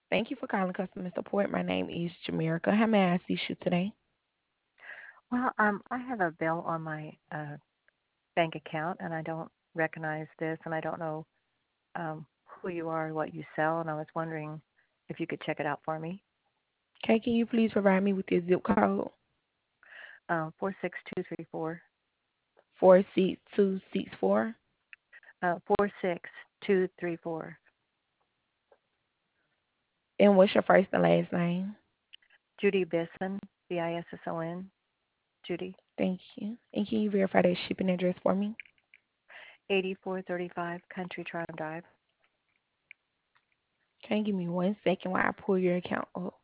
Thank you for calling customer support. My name is Jamerica. How may I assist you today? Well, I have a bill on my bank account, and I don't recognize this, and I don't know who you are, what you sell, and I was wondering if you could check it out for me. Okay, can you please provide me with your zip code? 46234. 46264. 46234. And what's your first and last name? Judy Bisson, Bisson. Judy. Thank you. And can you verify that shipping address for me? 8435 Country Charm Drive. Can you give me 1 second while I pull your account up?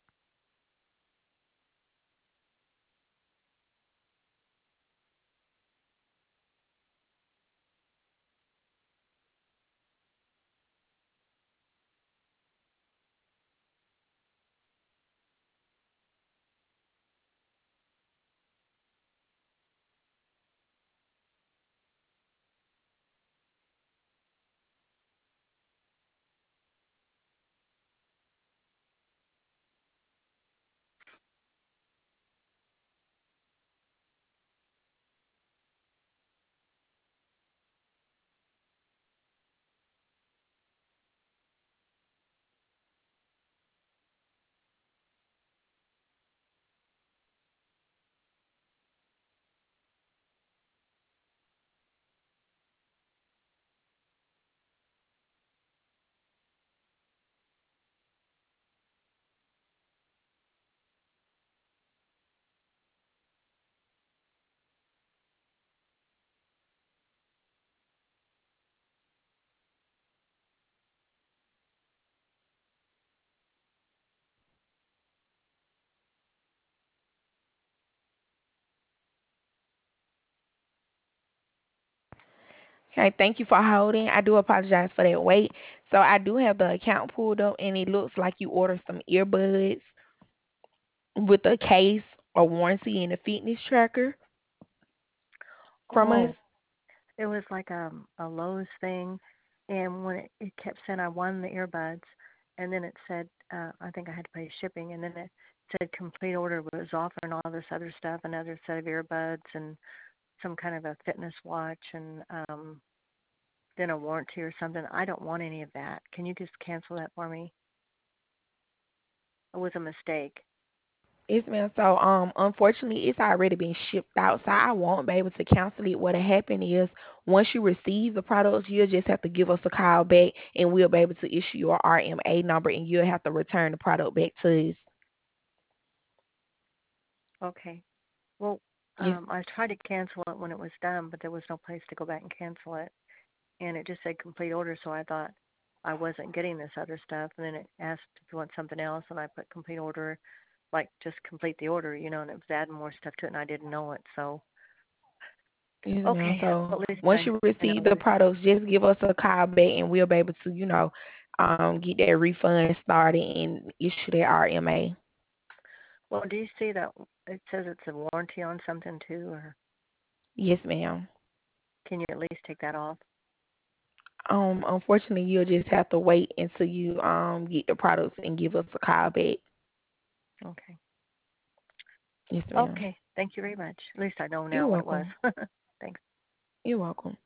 Okay, thank you for holding. I do apologize for that wait. So I do have the account pulled up, and it looks like you ordered some earbuds with a case, a warranty, and a fitness tracker from us. Oh, it was like a Lowe's thing, and when it kept saying I won the earbuds, and then it said I think I had to pay shipping, and then it said complete order was offering all this other stuff, another set of earbuds, and some kind of a fitness watch, and then a warranty or something. I don't want any of that. Can you just cancel that for me? It was a mistake. Yes, ma'am. So, unfortunately, it's already been shipped out, so I won't be able to cancel it. What'll happen is, once you receive the products, you'll just have to give us a call back, and we'll be able to issue your RMA number, and you'll have to return the product back to us. Okay. Well, Yes, I tried to cancel it when it was done, but there was no place to go back and cancel it. And it just said complete order, so I thought I wasn't getting this other stuff. And then it asked if you want something else, and I put complete order, like just complete the order, and it was adding more stuff to it, and I didn't know it. So, yes, ma'am. okay, So, well, at least once I, you I know receive the what. products, just give us a call back, and we'll be able to, get that refund started and issue that RMA. Well, do you see that it says it's a warranty on something too, or Yes, ma'am. can you at least take that off? Unfortunately, you'll just have to wait until you get the products and give us a call back. Okay. Yes, ma'am. Okay. Thank you very much. At least I know You're now what it was. welcome. Thanks. You're welcome.